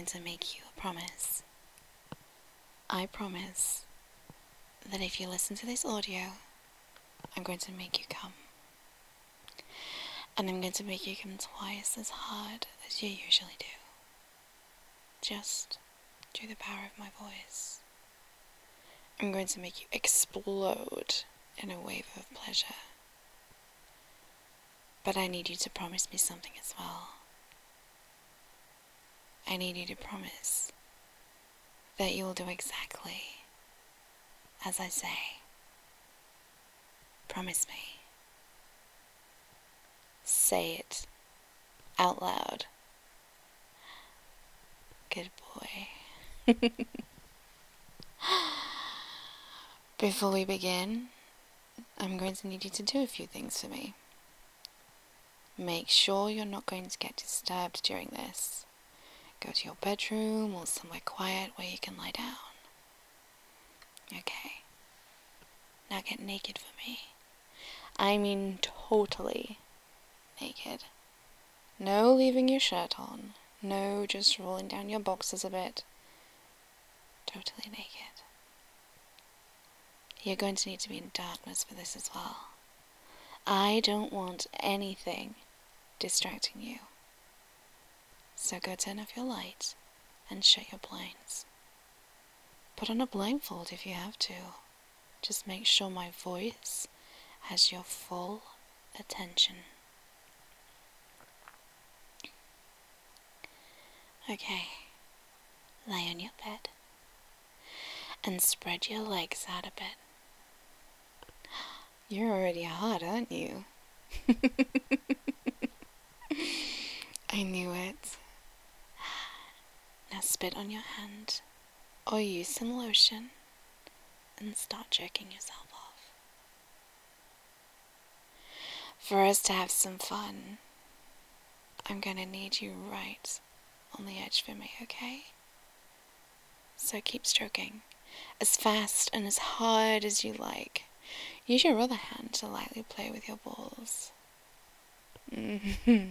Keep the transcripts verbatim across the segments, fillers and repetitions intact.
going to make you a promise. I promise that if you listen to this audio, I'm going to make you come. And I'm going to make you come twice as hard as you usually do. Just through the power of my voice. I'm going to make you explode in a wave of pleasure. But I need you to promise me something as well. I need you to promise that you will do exactly as I say. Promise me. Say it out loud. Good boy. Before we begin, I'm going to need you to do a few things for me. Make sure you're not going to get disturbed during this. Go to your bedroom or somewhere quiet where you can lie down. Okay. Now get naked for me. I mean totally naked. No leaving your shirt on. No just rolling down your boxers a bit. Totally naked. You're going to need to be in darkness for this as well. I don't want anything distracting you. So go turn off your light and shut your blinds. Put on a blindfold if you have to. Just make sure my voice has your full attention. Okay, lie on your bed and spread your legs out a bit. You're already hot, aren't you? I knew it. Now spit on your hand or use some lotion and start jerking yourself off. For us to have some fun, I'm gonna need you right on the edge for me, okay? So keep stroking as fast and as hard as you like. Use your other hand to lightly play with your balls. Mm-hmm.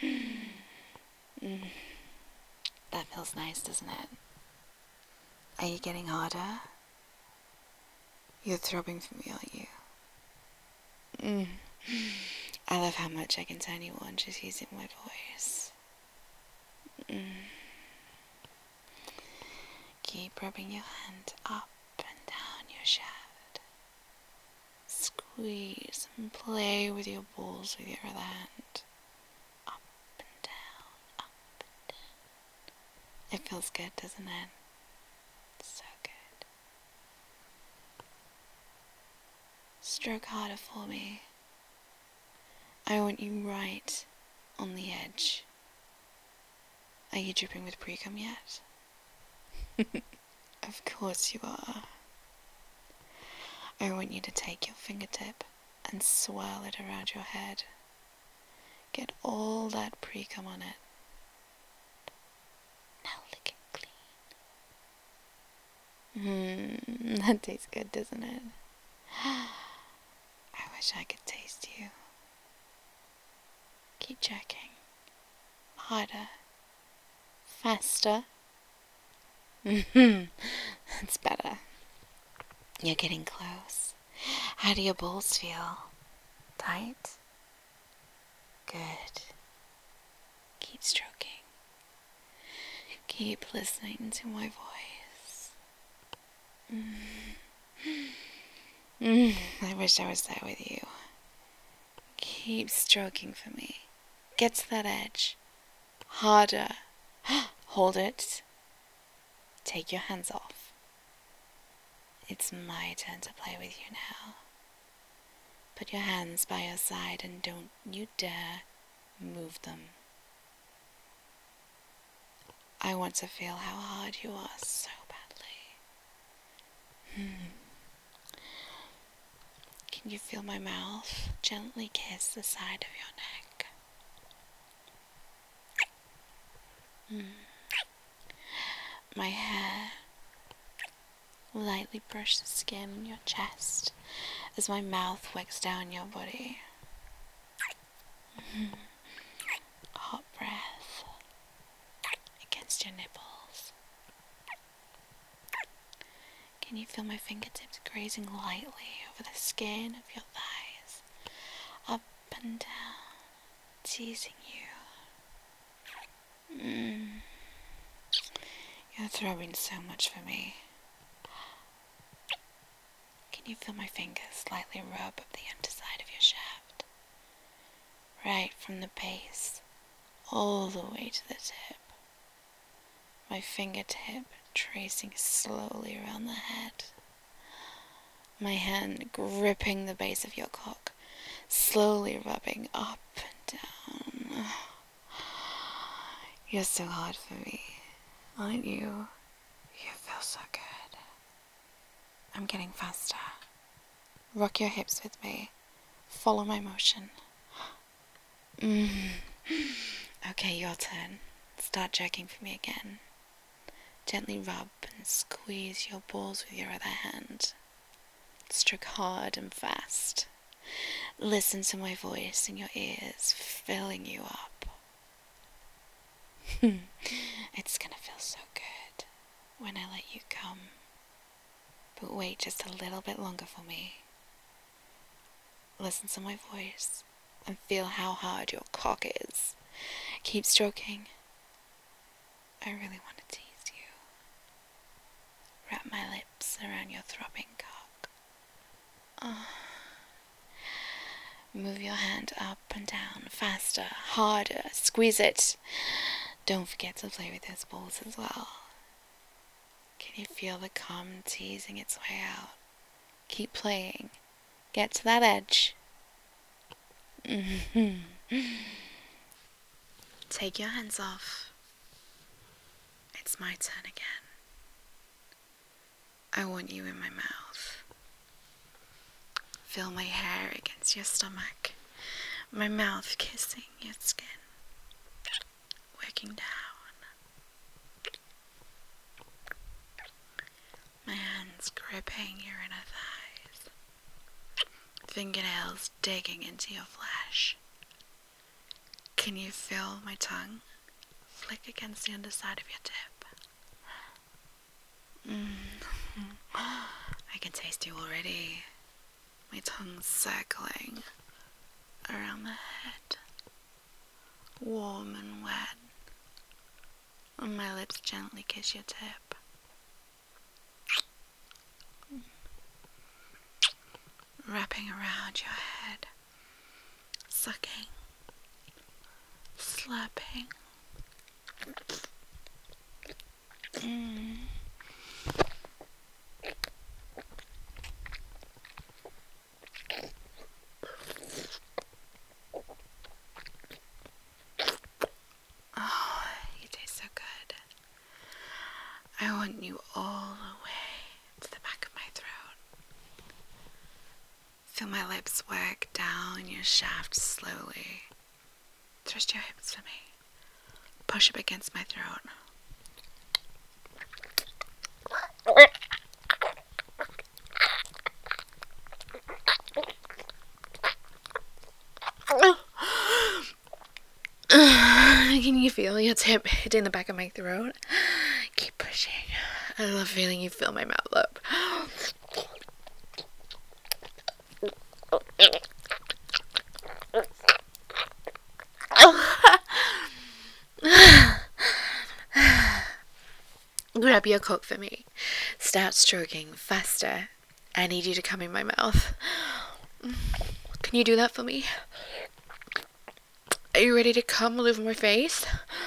Mm. That feels nice, doesn't it? Are you getting harder? You're throbbing for me, aren't you? Mm. I love how much I can turn you on just using my voice. Mm. Keep rubbing your hand up and down your shaft. Squeeze and play with your balls with your other hand. Up and down, up and down. It feels good, doesn't it? So good. Stroke harder for me. I want you right on the edge. Are you dripping with pre-cum yet? Of course you are. I want you to take your fingertip and swirl it around your head. Get all that pre-cum on it. Now lick it clean. Mmm, that tastes good, doesn't it? I wish I could taste you. Keep checking. Harder. Faster. Mm-hmm. That's better. You're getting close. How do your balls feel? Tight? Good. Keep stroking. Keep listening to my voice. Mm. Mm. I wish I was there with you. Keep stroking for me. Get to that edge. Harder. Hold it. Take your hands off. It's my turn to play with you now. Put your hands by your side and don't you dare move them. I want to feel how hard you are so badly. Hmm. Can you feel my mouth gently kiss the side of your neck? Hmm. My hair lightly brush the skin on your chest as my mouth wicks down your body. Mm. Hot breath against your nipple. feel my fingertips grazing lightly over the skin of your thighs, up and down, teasing you. Mm. You're throbbing so much for me. Can you feel my fingers lightly rub up the underside of your shaft? Right from the base, all the way to the tip. My fingertip tracing slowly around the head. My hand gripping the base of your cock, slowly rubbing up and down. You're so hard for me, aren't you? You feel so good. I'm getting faster. Rock your hips with me. Follow my motion. Mm. Okay, your turn. Start jerking for me again. Gently rub and squeeze your balls with your other hand. Stroke hard and fast. Listen to my voice in your ears, filling you up. It's gonna feel so good when I let you come. But wait just a little bit longer for me. Listen to my voice and feel how hard your cock is. Keep stroking. I really want to tease you. Wrap my lips around your throbbing cock. Oh. Move your hand up and down, faster, harder, squeeze it. Don't forget to play with those balls as well. Can you feel the cum teasing its way out? Keep playing. Get to that edge. Mm-hmm. Take your hands off. It's my turn again. I want you in my mouth. Feel my hair against your stomach. My mouth kissing your skin. Working down. My hands gripping your inner thighs. Fingernails digging into your flesh. Can you feel my tongue flick against the underside of your tip? Mm. I can taste you already. My tongue circling around the head. Warm and wet. And my lips gently kiss your tip. Wrapping around your head. Sucking. Slapping. Mm. Oh, you taste so good. I want you all the way to the back of my throat. Feel my lips work down your shaft slowly. Thrust your hips for me. Push up against my throat. Can you feel your tip hitting the back of my throat? Keep pushing. I love feeling you fill my mouth up. Grab your cock for me. Start stroking faster. I need you to come in my mouth. Can you do that for me? Are you ready to come all over my face?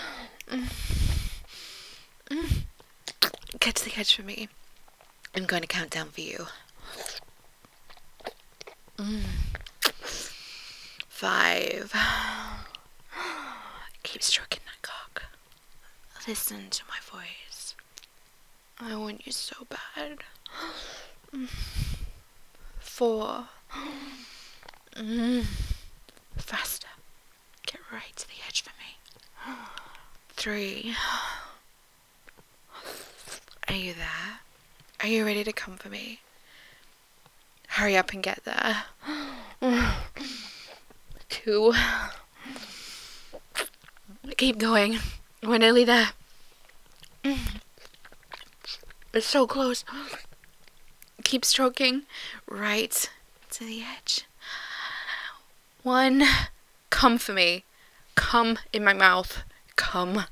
Get to the edge for me. I'm going to count down for you. Mm. Five. Keep stroking that cock. Listen to my voice. I want you so bad. Four. Mm. Faster. Get right to the edge for me. Three. Are you there? Are you ready to come for me? Hurry up and get there. Two. Keep going. We're nearly there. It's so close. keep stroking right to the edge. One, come for me. Come in my mouth. Come.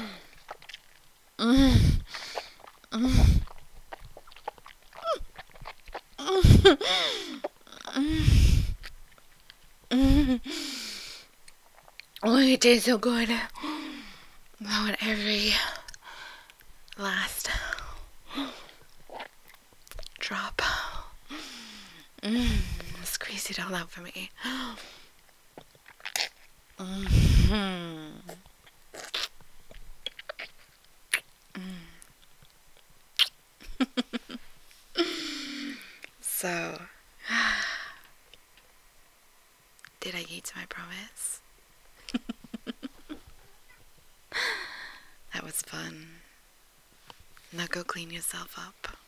Mm. Mm. Mm. Mm. Oh, it tastes so good. I want every last drop. Mm. Squeeze it all out for me. Mm-hmm. So, did I keep to my promise? That was fun. Now go clean yourself up.